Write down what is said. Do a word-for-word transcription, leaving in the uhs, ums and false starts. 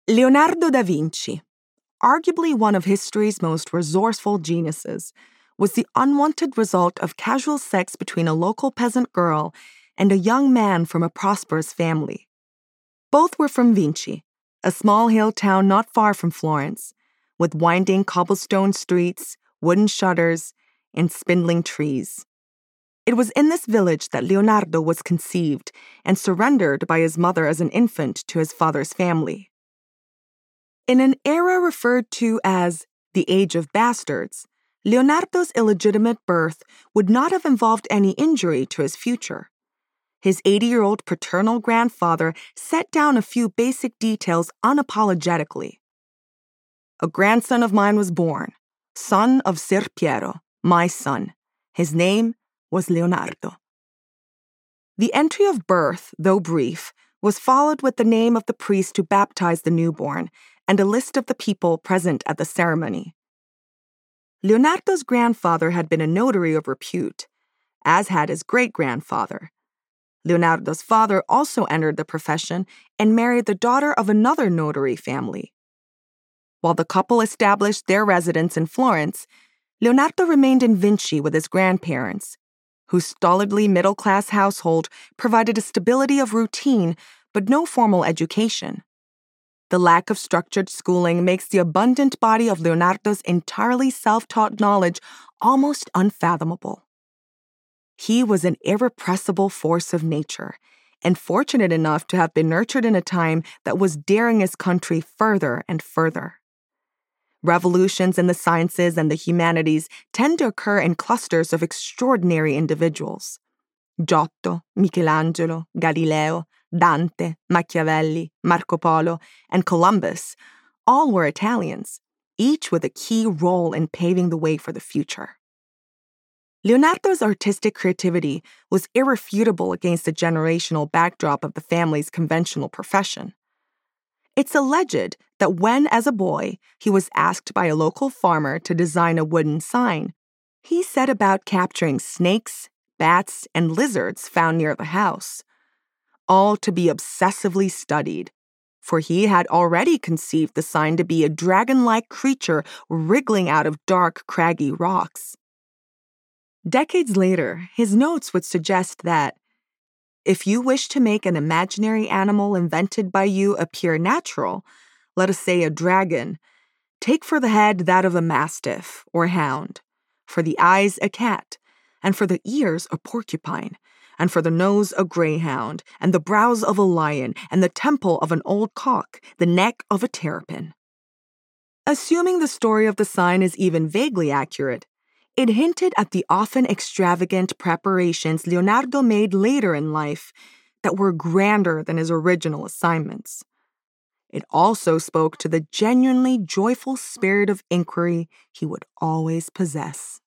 Leonardo da Vinci, arguably one of history's most resourceful geniuses, was the unwanted result of casual sex between a local peasant girl and a young man from a prosperous family. Both were from Vinci, a small hill town not far from Florence, with winding cobblestone streets, wooden shutters, and spindling trees. It was in this village that Leonardo was conceived and surrendered by his mother as an infant to his father's family. In an era referred to as the Age of Bastards, Leonardo's illegitimate birth would not have involved any injury to his future. His eighty-year-old paternal grandfather set down a few basic details unapologetically. A grandson of mine was born, son of Ser Piero, my son. His name was Leonardo. The entry of birth, though brief, was followed with the name of the priest who baptized the newborn and a list of the people present at the ceremony. Leonardo's grandfather had been a notary of repute, as had his great-grandfather. Leonardo's father also entered the profession and married the daughter of another notary family. While the couple established their residence in Florence, Leonardo remained in Vinci with his grandparents, whose stolidly middle-class household provided a stability of routine but no formal education. The lack of structured schooling makes the abundant body of Leonardo's entirely self-taught knowledge almost unfathomable. He was an irrepressible force of nature, and fortunate enough to have been nurtured in a time that was daring his country further and further. Revolutions in the sciences and the humanities tend to occur in clusters of extraordinary individuals. Giotto, Michelangelo, Galileo, Dante, Machiavelli, Marco Polo, and Columbus all were Italians, each with a key role in paving the way for the future. Leonardo's artistic creativity was irrefutable against the generational backdrop of the family's conventional profession. It's alleged that when, as a boy, he was asked by a local farmer to design a wooden sign, he set about capturing snakes, bats, and lizards found near the house, all to be obsessively studied, for he had already conceived the sign to be a dragon-like creature wriggling out of dark, craggy rocks. Decades later, his notes would suggest that if you wish to make an imaginary animal invented by you appear natural, let us say a dragon, take for the head that of a mastiff or hound, for the eyes a cat, and for the ears a porcupine, and for the nose a greyhound, and the brows of a lion, and the temple of an old cock, the neck of a terrapin. Assuming the story of the sign is even vaguely accurate, it hinted at the often extravagant preparations Leonardo made later in life that were grander than his original assignments. It also spoke to the genuinely joyful spirit of inquiry he would always possess.